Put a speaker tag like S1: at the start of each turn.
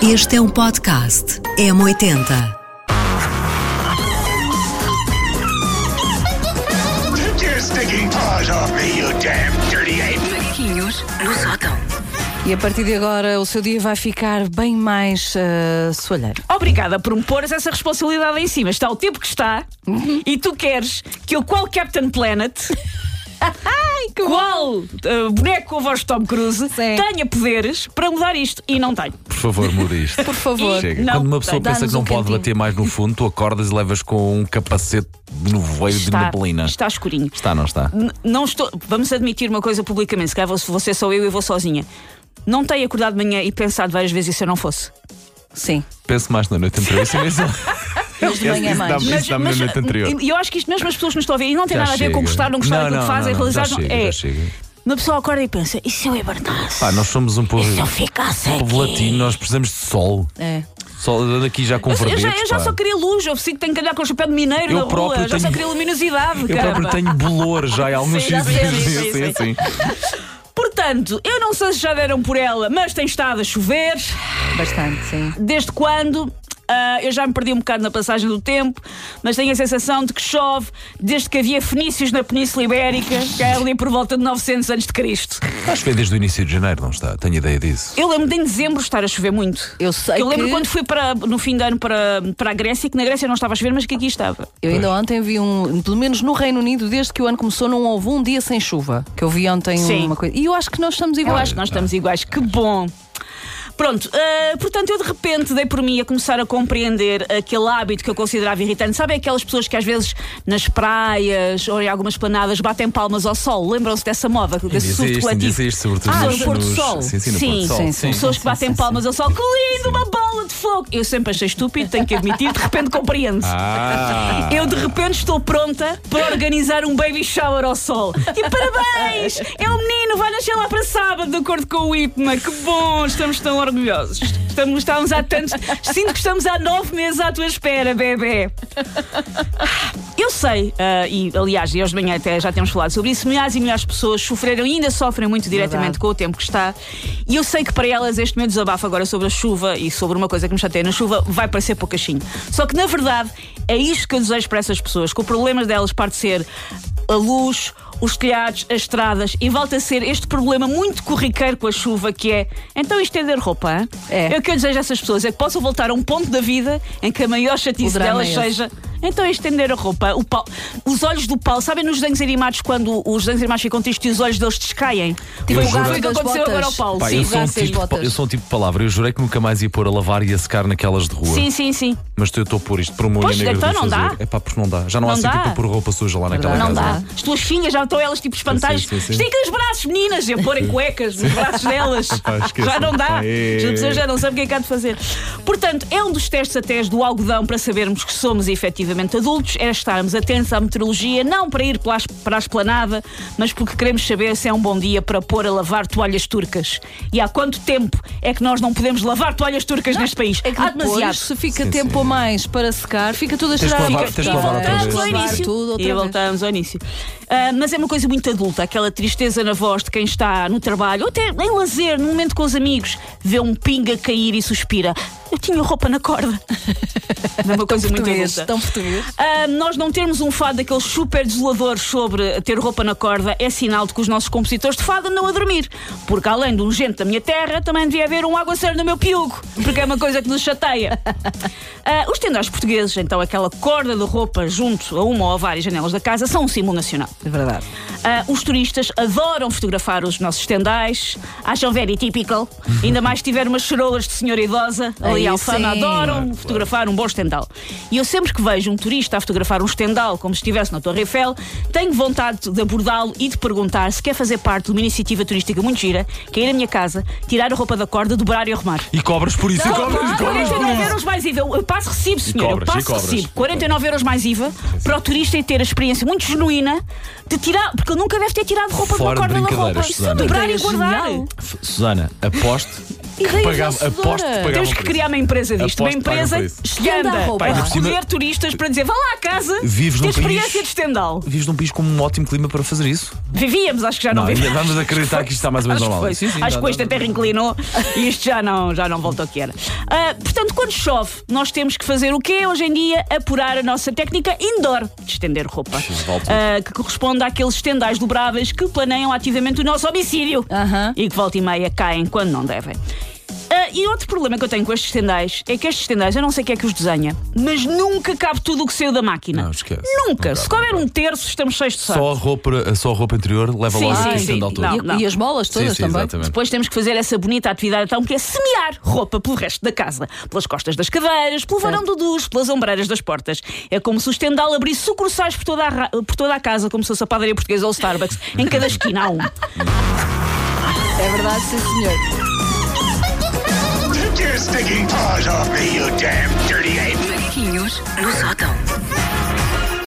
S1: Este é um podcast M80.
S2: Take your stinking paws off me, you damn dirty ape!
S1: Macaquinhos no sótão.
S3: E a partir de agora o seu dia vai ficar bem mais soalheiro.
S4: Obrigada por me pôres essa responsabilidade em cima. Está o tempo que está e tu queres que eu, qual Captain Planet, qual boneco com a voz de Tom Cruise, tenha poderes para mudar isto. E não tenho.
S5: Por favor, muda isto.
S3: Por favor.
S5: Chega.
S4: Não,
S5: Quando uma pessoa pensa
S3: dá-nos
S5: que não
S3: um
S5: pode
S3: cantinho.
S5: bater mais no fundo, tu acordas e levas com um capacete no veio de neblina.
S4: Está escurinho.
S5: Está, não está?
S4: Não estou. Vamos admitir uma coisa publicamente. Se calhar você sou eu e vou sozinha. Não tenho acordado de manhã e pensado várias vezes e se eu não fosse.
S3: Sim.
S5: Penso mais na noite anterior. Isso mesmo.
S3: Mas de manhã mais.
S5: Isso dá-me na noite anterior.
S4: E eu acho que isto mesmo as pessoas que nos estão a ver, e não tem
S5: Já
S4: nada a ver com
S5: chega.
S4: gostar, não gostar daquilo que fazem, realizar.
S5: Já chega, já chega.
S4: Uma pessoa acorda e pensa: e se eu hibernasse?
S5: Pá, nós somos um povo,
S4: E se eu ficasse aqui?
S5: povo latino, nós precisamos de sol.
S3: É.
S5: Sol daqui já com
S4: Eu
S5: verbetes.
S4: já
S5: pá.
S4: só queria luz, eu sinto que tenho que andar com o chapéu de mineiro
S5: Eu
S4: na rua,
S5: próprio
S4: já só
S5: tenho-
S4: queria luminosidade.
S5: Eu
S4: caramba.
S5: próprio tenho bolor já em alguns
S4: Sim, já
S5: sítios.
S4: sei, sim. Portanto, eu não sei se já deram por ela, mas tem estado a chover.
S3: Bastante, sim.
S4: Desde quando? Eu já me perdi um bocado na passagem do tempo, mas tenho a sensação de que chove desde que havia fenícios na Península Ibérica, que é ali por volta de 900 a.C.
S5: Está a chover desde o início de janeiro, não está? Tenho ideia disso.
S4: Eu lembro de em dezembro estar a chover muito.
S3: Eu sei
S4: Eu lembro
S3: que
S4: quando fui no fim de ano para a Grécia, que na Grécia não estava a chover, mas que aqui estava.
S3: eu ainda ontem vi pelo menos no Reino Unido, desde que o ano começou, não houve um dia sem chuva. Que eu vi ontem
S4: Sim.
S3: uma coisa. E eu acho que nós estamos
S4: Eu
S3: iguais.
S4: acho que nós estamos iguais, que bom. Pronto, portanto eu de repente dei por mim a começar a compreender aquele hábito que eu considerava irritante. Sabem aquelas pessoas que às vezes nas praias ou em algumas planadas batem palmas ao sol? Lembram-se dessa moda, desse surto coletivo?
S5: Existe, sobretudo
S3: no pôr do sol.
S5: Sim, no
S4: Sim,
S5: pôr do sol.
S3: sim.
S4: Pessoas que batem palmas ao sol. Que lindo, uma bola de fogo! Eu sempre achei estúpido, tenho que admitir, de repente compreendo. Eu de repente estou pronta para organizar um baby shower ao sol. E parabéns! É um menino, vai nascer lá para sábado, de acordo com o IPMA. Que bom, estamos tão orgulhosos. Estamos há tantos. Sinto que estamos há 9 meses à tua espera, bebê. Eu sei, e aliás, e hoje de manhã até já temos falado sobre isso, milhares e milhares de pessoas sofreram e ainda sofrem muito diretamente com o tempo que está. E eu sei que para elas este meu desabafo agora sobre a chuva e sobre uma coisa que me chateia na chuva vai parecer poucachinho. Só que na verdade é isto que eu desejo para essas pessoas, que o problema delas parte ser a luz, os telhados, as estradas, e volta a ser este problema muito corriqueiro com a chuva, que é então estender roupa, hein?
S3: É.
S4: Eu que eu desejo a essas pessoas é que possam voltar a um ponto da vida em que a maior chatice
S3: O drama
S4: delas
S3: é esse.
S4: seja então estender a roupa. Os olhos do Paulo, sabem nos desenhos animados quando os desenhos animados ficam tristes e os olhos deles descaem?
S3: Tipo
S4: Foi
S3: o gato
S4: o que
S3: das
S4: aconteceu
S3: botas.
S4: agora ao Paulo.
S5: Pá,
S4: Sim,
S5: eu sou um tipo de palavra. Eu jurei que nunca mais ia pôr a lavar e a secar naquelas de rua.
S4: sim.
S5: Mas eu estou a pôr isto para uma unha
S4: Pois,
S5: negra
S4: então
S5: de
S4: não
S5: fazer.
S4: dá.
S5: É pá, porque não dá. Já não há
S4: Não
S5: sítio
S4: dá.
S5: para pôr roupa suja lá naquela
S4: Não
S5: casa.
S4: dá. As tuas filhas já estão elas tipo espantalhas.
S5: Sim.
S4: Estica os braços, meninas, e a porem cuecas nos braços delas.
S5: esqueça.
S4: Já não dá.
S5: É.
S4: As pessoas já não sabem o que é que há de fazer. Portanto, é um dos testes até do algodão para sabermos que somos efetivamente adultos, é estarmos atentos à meteorologia, não para ir para a esplanada, mas porque queremos saber se é um bom dia para pôr a lavar toalhas turcas. E há quanto tempo é que nós não podemos lavar toalhas turcas neste país?
S3: É que
S4: Há
S3: depois,
S4: demasiado.
S3: se fica
S5: Sim,
S3: tempo
S5: sim.
S3: a mais para secar, fica tudo a
S5: Tens de
S3: cheirar.
S5: lavar- tens de lavar outra vez.
S4: Voltamos ao
S3: Lavar
S4: início.
S3: tudo outra
S4: E
S3: vez.
S4: voltamos ao início. Mas é uma coisa muito adulta, aquela tristeza na voz de quem está no trabalho, ou até em lazer, num momento com os amigos, vê um pinga cair e suspira. Eu tinha roupa na corda. É uma coisa muito
S3: Português,
S4: adulta.
S3: tão português.
S4: Nós não termos um fado daqueles super desoladores sobre ter roupa na corda é sinal de que os nossos compositores de fado andam a dormir. Porque além do urgente da minha terra, também devia haver um aguaceiro no meu piugo, porque é uma coisa que nos chateia. Os tendais portugueses, então aquela corda de roupa junto a uma ou a várias janelas da casa, são um símbolo nacional.
S3: É verdade.
S4: Os turistas adoram fotografar os nossos tendais, acham very typical, ainda mais se tiver umas charolas de senhora idosa ali
S3: Aí
S4: em Alfama,
S3: sim.
S4: adoram fotografar um bom estendal. E eu sempre que vejo um turista a fotografar um estendal como se estivesse na Torre Eiffel, tenho vontade de abordá-lo e de perguntar se quer fazer parte de uma iniciativa turística muito gira, que é ir à minha casa, tirar a roupa da corda, dobrar e arrumar.
S5: E cobras por isso. E cobras por
S4: 49
S5: isso.
S4: euros mais IVA. Eu passo recibo, senhor.
S5: cobras,
S4: Eu
S5: e
S4: passo
S5: cobras.
S4: recibo. 49 euros mais IVA para o turista e ter a experiência muito genuína de tirar, porque ele nunca deve ter tirado roupa de uma
S5: Fora de
S4: corda da roupa.
S5: brincadeiras, Susana.
S4: Dobrar e
S3: Ideia
S4: guardar.
S3: genial.
S5: Susana, aposto
S3: Ideia
S5: Pagava,
S3: vencedora.
S5: aposto que pagava.
S4: Temos que
S5: por
S4: criar uma empresa disto.
S5: Aposto
S4: Uma
S5: que pagam
S4: empresa
S5: por isso.
S3: Venda a
S4: anda
S3: roupa.
S4: para
S5: Pá, e por cima-
S4: recolher turistas para dizer vá lá à casa
S5: Vives
S4: ter
S5: num país-
S4: experiência de Stendhal.
S5: Vives num país com um ótimo clima para fazer isso?
S4: Vivíamos, acho que já não,
S5: Não,
S4: vivemos.
S5: vamos acreditar que isto está mais ou menos
S4: Acho que
S5: normal.
S4: foi.
S5: Sim, sim,
S4: Acho
S5: não,
S4: que hoje
S5: não,
S4: a terra inclinou e isto já não volta ao que era. Portanto, quando chove, nós temos que fazer o quê? Hoje em dia, apurar a nossa técnica indoor de estender roupa.
S5: volta.
S4: Que corresponde àqueles estendais dobráveis que planeiam ativamente o nosso homicídio e que volta e meia caem quando não devem. E outro problema que eu tenho com estes estendais é que estes estendais, eu não sei quem é que os desenha, mas nunca cabe tudo o que saiu da máquina.
S5: Não, esquece.
S4: Nunca.
S5: Não
S4: Se
S5: cabe,
S4: couber um terço, estamos cheios de sorte.
S5: Só a roupa interior leva
S4: Sim,
S5: logo
S4: sim,
S5: aqui
S4: sim.
S5: estendo ao todo.
S4: Não.
S3: E as bolas todas
S5: Sim, sim,
S3: também.
S5: exatamente.
S4: Depois temos que fazer essa bonita atividade então, que é semear roupa pelo resto da casa. Pelas costas das cadeiras, pelo varão do duche, pelas ombreiras das portas. É como se o estendal abrisse sucursais por toda a casa, como se fosse a padaria portuguesa ou o Starbucks. Em cada esquina há um.
S3: É verdade, sim, senhor.
S2: Take your stinking paws off me, you damn dirty ape!
S1: Macaquinhos no sótão.